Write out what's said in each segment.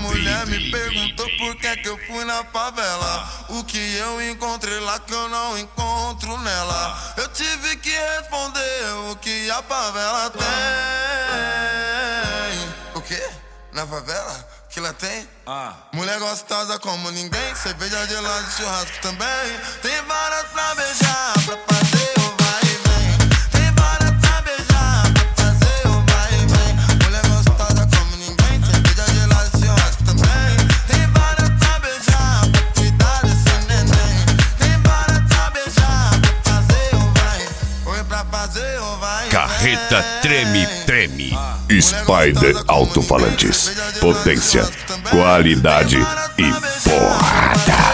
mulher me perguntou por que eu fui na favela. O que eu encontrei lá que eu não encontro nela. Eu tive que responder o que a favela tem. O quê? Na favela? Que lá tem? Mulher gostosa como ninguém, cerveja gelada e churrasco também. Tem várias pra beijar, pra fazer o vai e vem. Tem várias pra beijar, pra fazer o vai e vem. Mulher gostosa como ninguém, cerveja gelada e churrasco também. Tem várias pra beijar, pra cuidar desse neném. Tem várias pra beijar, pra fazer o vai. Oi, pra fazer o vai e vem. Carreta treme, treme. Spider Alto-Falantes. Potência, qualidade e porrada.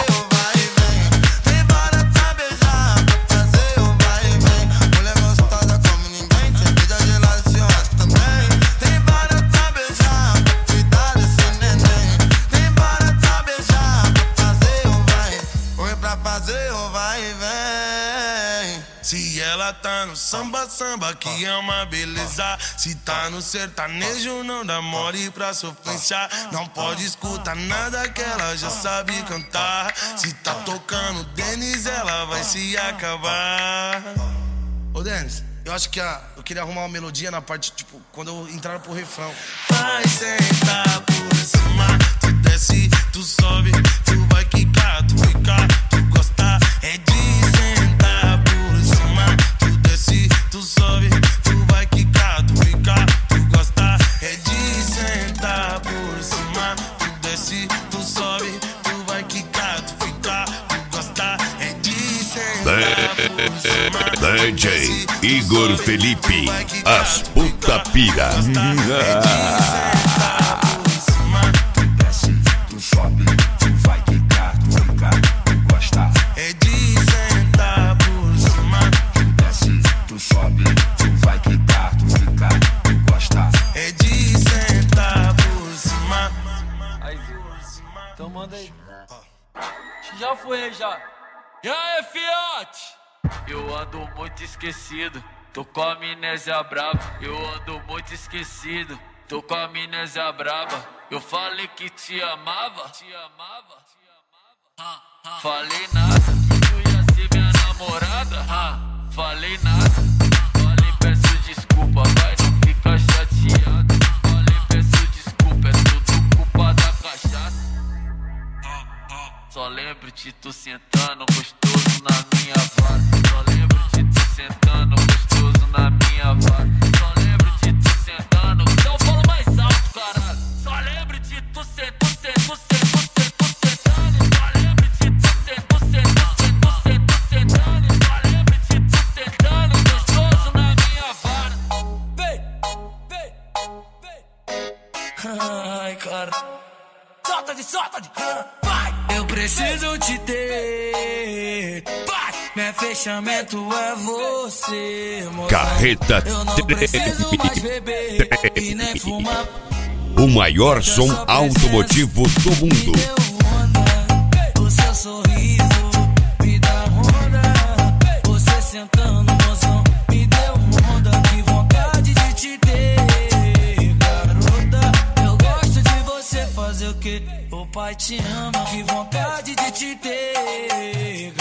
Se ela tá no samba, samba que é uma beleza. Se tá no sertanejo, não dá mole pra sofrência. Não pode escutar nada que ela já sabe cantar. Se tá tocando Denis, ela vai se acabar. Ô Denis, eu acho que eu queria arrumar uma melodia na parte, tipo, quando eu entrar pro refrão. Vai sentar por cima, tu desce, tu sobe, tu vai quicar, tu fica, tu gosta, é de sentar por cima, tu desce, tu sobe, tu vai quicar, tu fica, tu gosta, é de sentar por cima, tu desce, tu sobe, tu vai quicar, tu fica, tu gosta, é de sentar por cima. DJ Igor Felipe, as puta pira. É de sentar por cima. Tu desce, tu sobe, tu vai quicar, tu fica, tu gosta. É de sentar por cima. Aí, viu? Então manda aí. Já foi, já. E aí, fiote? Eu ando muito esquecido, tô com a amnésia brava. Eu ando muito esquecido, tô com a amnésia brava. Eu falei que te amava, falei nada, tu ia ser minha namorada. Falei nada, falei peço desculpa, vai não fica chateado. Falei peço desculpa, é tudo culpa da cachaça. Só lembro de tu sentando gostoso na minha vara. Só lembro de tu sentando gostoso na minha vara. Só lembro de tu sentando. Então fala mais alto, caralho. Só lembro de tu sentando. Só lembro de tu sentando. Só lembro de tu sentando gostoso na minha vara. Vem. Ai, cara. Solta de. Vai. Eu preciso te ter. Vai. Meu fechamento é você, moça. Carreta eu não preciso mais beber e nem fumar. O maior som automotivo do mundo. Me deu onda, o seu sorriso me dá onda. Você sentando, mozão, me deu onda. Que vontade de te ter, garota. Eu gosto de você fazer o que o pai te ama. Que vontade de te ter,